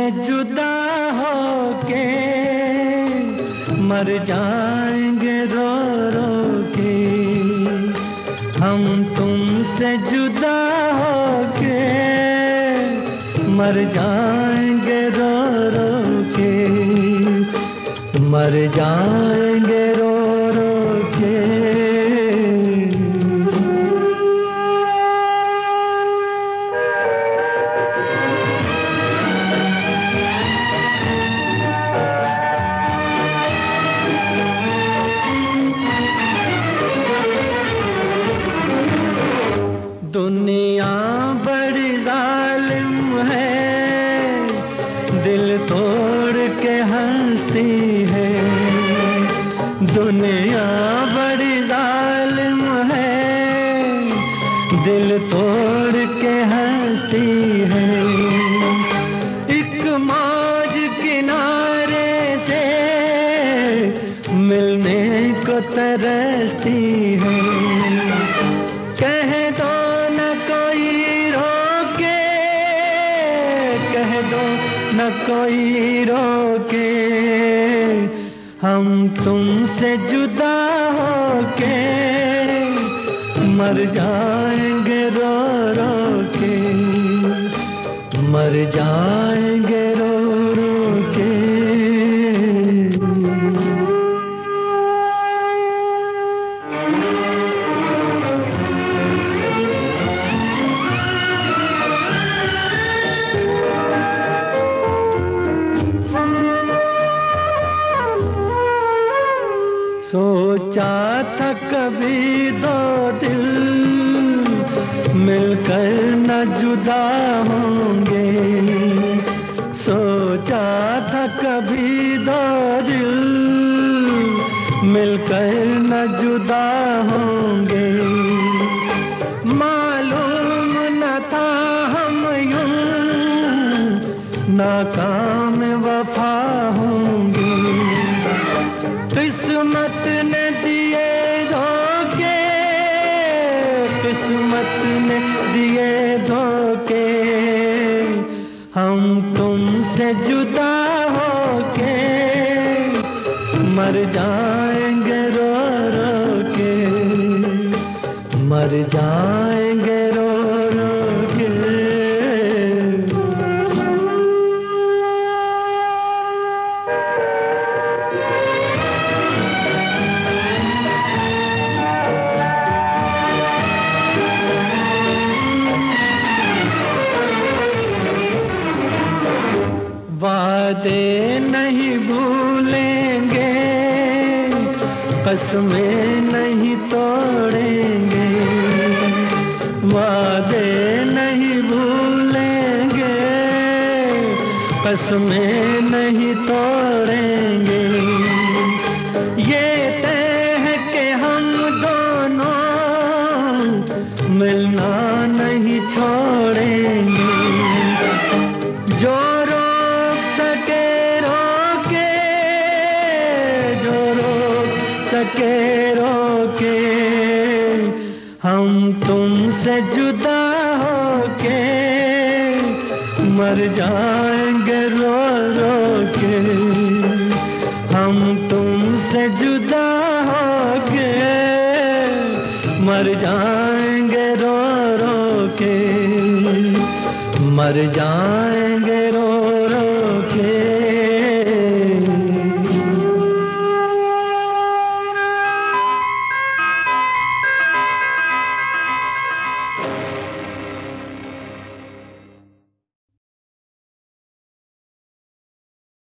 जुदा होके मर जाएंगे रो रो के। हम तुमसे जुदा होके मर जाएंगे रो रो के, मर जाएंगे रो रो के। दुनिया बड़ी जालिम है, दिल तोड़ के हंसती है। दुनिया बड़ी जालिम है, दिल तोड़ के हंसती है। एक मौज किनारे से मिलने को तरसती है। कह दो न कोई रोके, हम तुमसे जुदा होके मर जाएंगे रो रो के, मर जाएंगे रो रो के। सोचा था कभी दो दिल मिलकर न जुदा होंगे। सोचा था कभी दो दिल मिलकर न जुदा होंगे। मालूम न था हम यूं नाकाम वफा होंगे। किस्मत ने दिए धोखे, किस्मत ने दिए धोखे। हम तुमसे जुदा होके मर जाएंगे रो रो के, मर जाएंगे रो रो के। वादे नहीं भूलेंगे, कसमें नहीं तोड़ेंगे। वादे नहीं भूलेंगे, कसमें नहीं तोड़ेंगे। ये तय है कि हम दोनों मिलना नहीं छोड़ेंगे। जो सके रोके, हम तुमसे जुदा होके मर जाएंगे रो रो के। हम तुमसे जुदा होके मर जाएंगे रो रो के, मर जाएंगे।